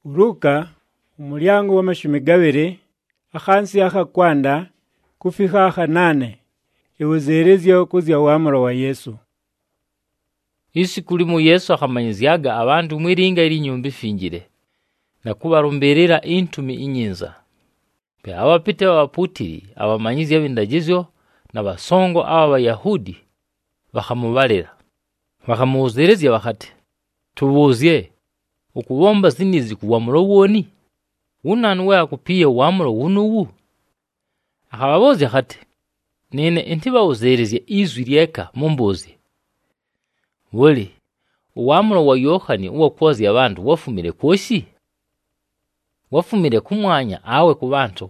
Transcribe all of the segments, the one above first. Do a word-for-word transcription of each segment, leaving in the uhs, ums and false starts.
Uruka umulyango w'amashumi gabiri akhansi akhakwanda kufika akhanane iwuzerezyo kuzya uamuro wa Yesu. Isi kulimu Yesu akhamanyizyaga abantu mwiringa ili nyumba ifingire na kubarumberera intumi inyinza. Pe abapite abaputiri abamanyizya b'indagizyo n'abasongo aba Bayahudi bakhamubalira bakhamuzerezya bakhati tubuzye ukubomba zinizi kuwamuro woni unanu we akupiye uamuro wunuwu. Akhababozya khati nene intibawuzerezye izwi lyeka mumbuzi woli uamuro wa Yohani uwa kwozya abantu wafumire kwoshi wafumire kumwanya awe ku bantu.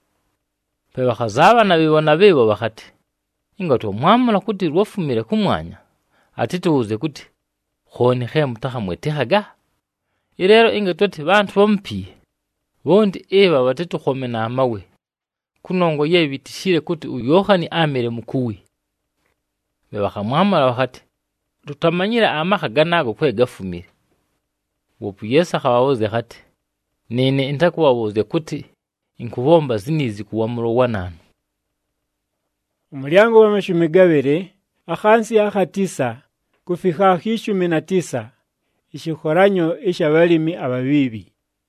Pe bakhazaba na bibona bebo bakhati ingato mwamula kuti rwafumire kumwanya atituuze kuti khoni khe mutakhamwetehaga. Irero ingatoti bantu bampiye bondi eba batitukhome na amawe kunongo ye bitishire kuti uyohani amere mukuwi. Be bakhamwamala bakhati tutamanyira amaka ganago kwe gafumire. Bopu Yesu akhababuze khati nene intakubabuze kuti inkubomba zinizi kuwamuro wananu. Umulyango w'amashumi gabiri akhansi akhatisa kufika akhishumi na tisa ishikhoranyo ishabalimi ababibi.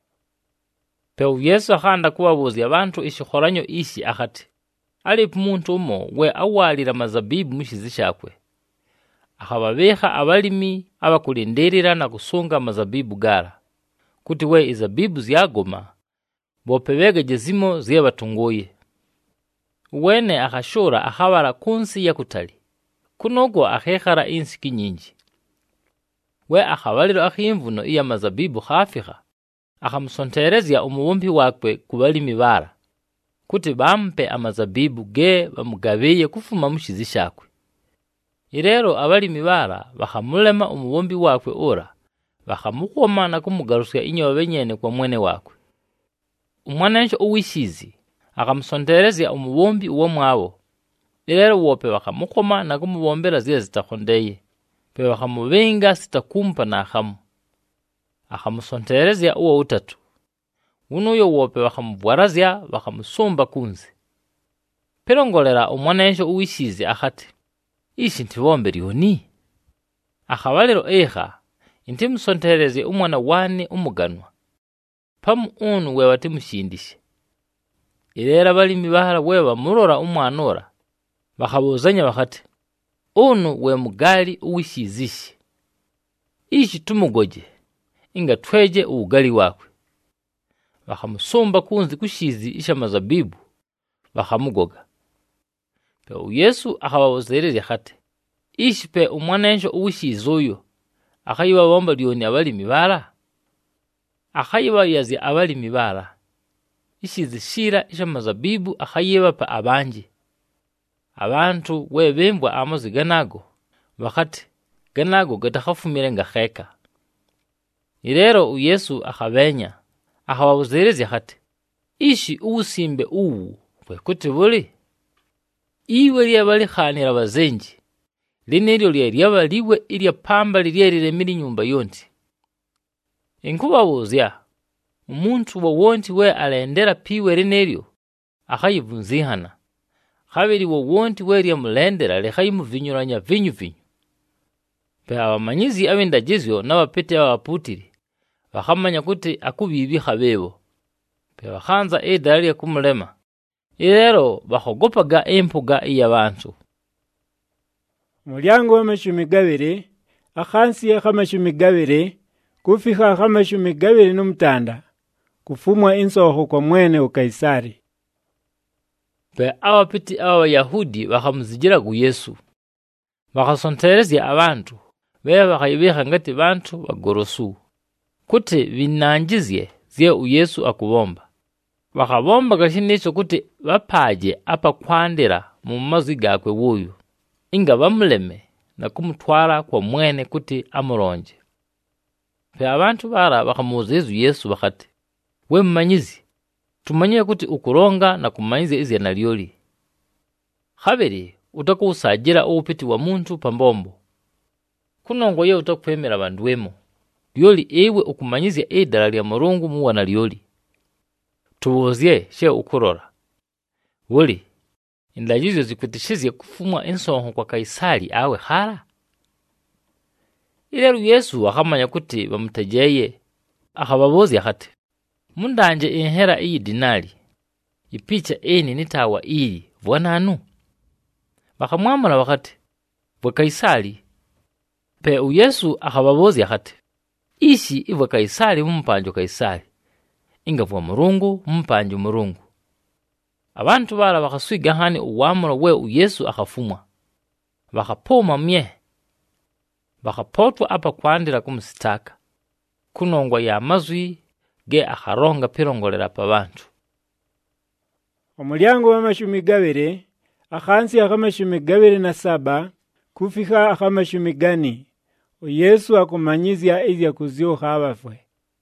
Pe Yesu akhanda kubabuza abantu ishikhoranyo ishi akhati alipo muntu umo we awalira mazabibu mushizi shakwe akhababeha abalimi abakulinderera na kusunga mazabibu gara kuti we izabibu zyagoma bopebega jezimo ziye batungoye. Wene akhashora akhabara kunsi ya kutali kunogo akhekhara insiki nyinji. We akhabaliro akhimvuno iya mazabibu khafikha akhamusonterezya umubumbi wakwe kubalimi bara kuti bampe amazabibu ge bamugabeye kufuma mushizi shakwe. Irero abalimi bara bakhamulema umubumbi wakwe ora bakhamukoma na kumugarusya inyobe nyene kwa mwene wakwe. Umwanensho uwishizi akamusonterezya umubumbi uwo mwabo. Irero wope bakhamukoma na kumubombera ziye zitakhondeye. Pe bakhamubenga sitakumpa na akhamu. Akhamusonterezya uwo utatu. Unuyo wope bakhamubwarazya bakhamusumba kunzi. Perongolera umwanensho uwishizi akhati ishi ntibombe lyoni. Akhabaliro eha inti musontereze umwana wane umuganwa pamu unu we batimushindishe. Irera balimi bahara we bamurora umwanora bakhabuzanya bakhati unu we mugali uwishizishi ishi tumugoje inga tweje ugali wakwe. Bakhamusumba kunzi kushizi isha mazabibu bakhamugoga. Pe Yesu akhababuzerezya khati ishi pe umwanensho uwishizi uyo akhayiba bomba lyoni abalimi bara akhayiba yazi abalimi bara ishizi shira isha mazabibu akhayiba pa abanje. Abantu we bembwa amazi ganago bakhati ganago gatakhafumire nga kheka. Irero Yesu akhabenya akhababuzerezya khati ishi usimbe uwu kwe kuti buli iwe lyabali khanira bazenji linelyo lyabaliwe ilya pamba liryerire miri nyumba yonti. Inkubabuzya umuntu wo wonti we alendera piwe linelyo akhayivunzihana khabiri wo wonti we lyamulendera lekhayimuvinyuranya vinyu vinyu. Pe abamanyizi ab'indagizyo n'abapete abaputiri bakhamanya kuti akubibi khabebo. Pe bakhanza edala lya kumulema. Irero bakhogopaga empuga y'abantu. Umulyango w'amashumi gabiri akhansi akhamashumi gabiri kufika akhamashumi gabiri n'umutanda kufumwa insoho kwa mwene ukaisari. Pe abapiti Abayahudi bakhamuzigira ku Yesu bakhasonterezya abantu be bakhayibeha ngati bantu bagorosu kuti binanjizye zye uYesu akubomba. Bakhabomba gashinisho kuti bapaje apa kwandira mu mazi gakwe wuyu inga bamuleme na kumutwara kwa mwene kuti amuronje. Pe abantu bara bakhamuzezu Yesu bakhati we mmanyizi tumanye kuti ukuronga na kumanyize izyana lyoli. Khabiri utakusagira ubupiti wa muntu pambombo kunongo ye utakwemera bandu wemo lyoli ewe okumanyizya edala lya Mulungu muwana lyoli. Tubozye she ukurora. Woli indagizyo zikwitishizye kufumwa ensonho kwa Kaisari awe hara. Ilero Yesu akamanya kuti bamutegeye akababozya hati. Mundanje inhera iyi dinari. Ipicha eni nitawa ili bwananu. Bakamwamala wakati bwa Kaisari. Pe u Yesu akababozya hati. Ishi ibwa Kaisari mumpanjo Kaisari. Inga bwa Mulungu mumpanjo Mulungu. Abantu bala bakaswiga hani uwamuro we u Yesu akafumwa. Bakapoma mye. Bakapotwa apa kwandira kumusitaka. Kunongwa ya mazwi ge akaronga pirongolera pa bantu. Omulyango w'amashumi gabere akhansi akamashumi gabere na saba kufika akamashumi gani u Yesu akumanyizya izya kuzyoha abafwe.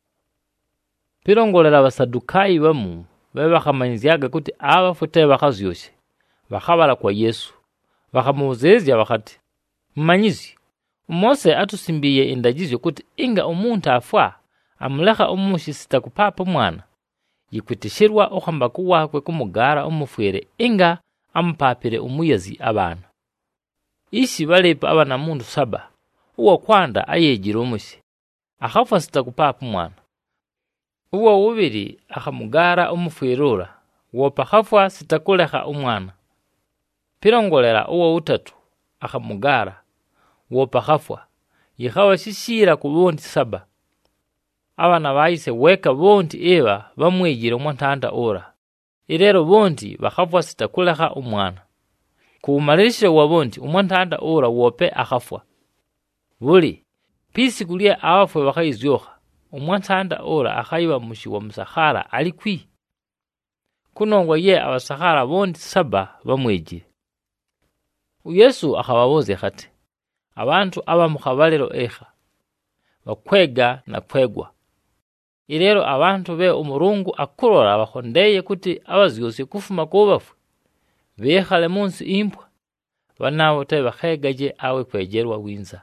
Pirongolera abasadukayi bamu bebe bakamanyizyaga kuti abafwe te bakazyoshe bakabala kwa Yesu bakamuzezya bakati mmanyizi Mose atusimbiye indagizyo kuti inga umuntu afwa amuleka umushi sitakupapa mwana yikwitishirwa okamba kuwakwe kumugara umufwere inga ampapire umuyazi abana. Ishi balepa abana mundu saba uwa kwanda ayejira umushi akafa sitakupapa mwana. Uwa ubiri akamugara umufwerura wopa khafwa sitakuleka umwana. Pirongolera uwa utatu akamugara wopa khafwa yikhawa shishira ku bondi saba. Abana bayise weka bondi eba bamwejira umwantanda ora. Irero bondi bakhafwa sitakuleka umwana. Kumalisha wa bondi umwantanda ora wope akhafwa. Buli pisi kulia abafwe bakayizyoha umwantanda ora akhayiba mushi wa musahara alikwi. Kunongwa ye abasahara bondi saba bamwejire. U Yesu akhababoze khati abantu aba mukhabalero ekha bakwega na kwegwa. Irero abantu be umurungu akurora bakhondeye kuti abazyose kufuma kubafwe bekhale munsi impwa banawo te bakhegaje awe kwegerwa winza.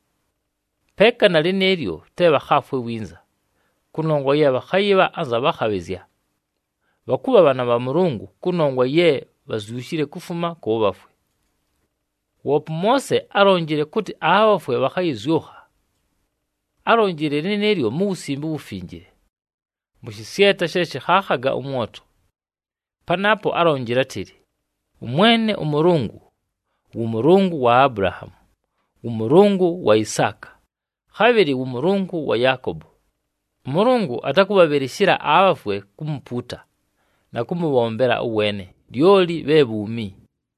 Peka na lineryo te bakhafwe winza. Kunongwa ye bakhayiba aza bakhabezya. Bakuba bana ba Mulungu kunongwa ye bazyushire kufuma kubafwe. Wopu Mose arongire kuti abafwe bakhayizyuha. Arongire lineryo mu busimbi bufingire. Mushisiyeta sheshe khakhaga umwoto. Panapo arongire atiri umwene umurungu umurungu wa Abrahamu umurungu wa Isaka khabiri umurungu wa Yakobo. Umurungu atakubaberishira abafwe kumuputa na kumubombera uwene lyoli bebumi.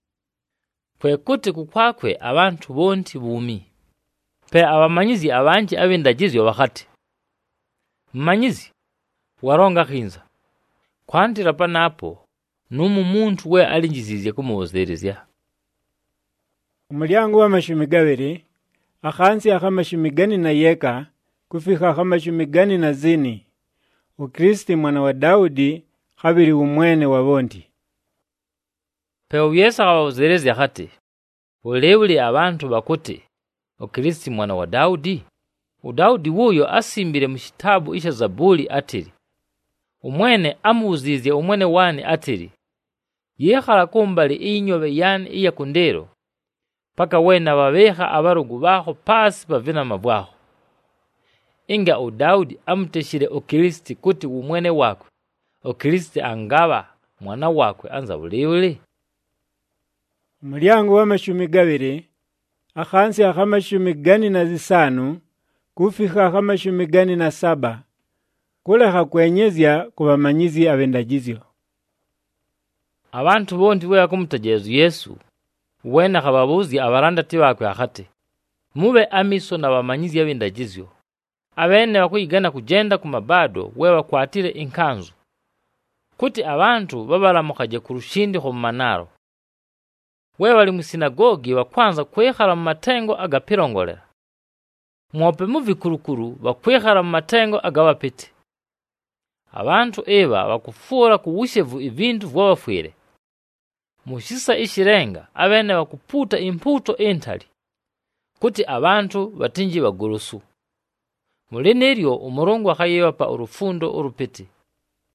Kwe kuti kukwakwe abantu bondi bumi. Pe abamanyizi abanji abendagizyo bakati mmanyizi waronga khinza kwandira panapo numu muntu we alinjizizye kumuzerezya. Umulyango w'amashumi gabere akhansi akamashumi gani na yeka kufika akamashumi gani na zini u Kristi mwana wa Daudi khabiri umwene wa bondi. Pe uyesa kabuzerezya khati ulewuli abantu bakuti u Kristi mwana wa Daudi. U Daudi wuyo asimbire mu kitabu isha Zaburi atiri umwene amuzizye umwene wani atiri yekhala kumbali inyobe yani iya kundero paka wena babeha abarugu baho pasi bavina mabwaho. Inga u Daudi amuteshire u Kristi kuti umwene wakwe u Kristi angaba mwana wakwe anza ulewuli. Umulyango w'amashumi gabere akhansi akamashumi gani na zisanu kufika akamashumi gani na saba kulekha kwenyezya kubamanyizi abendagizyo. Abantu bondi we akumutegeeza Yesu wena kababuzi abarandati bakwe akhati mube amiso na bamanyizi abendagizyo abene bakuyigana kugenda kumabado we bakwatire inkanzu kuti abantu babaramukaje kurushindi ho manaro. We bali mu sinagogi bakwanza kwekhala mu matengo agapirongolera. Mwope mu bikurukuru bakwekhala mu matengo agabapiti. Abantu eba bakufura kuwushevu ibintu vwabafwire. Mushisa ishirenga abene bakuputa imputo entali kuti abantu batinji bagurusu. Muleneryo umurongo akayeba pa urufundo urupiti.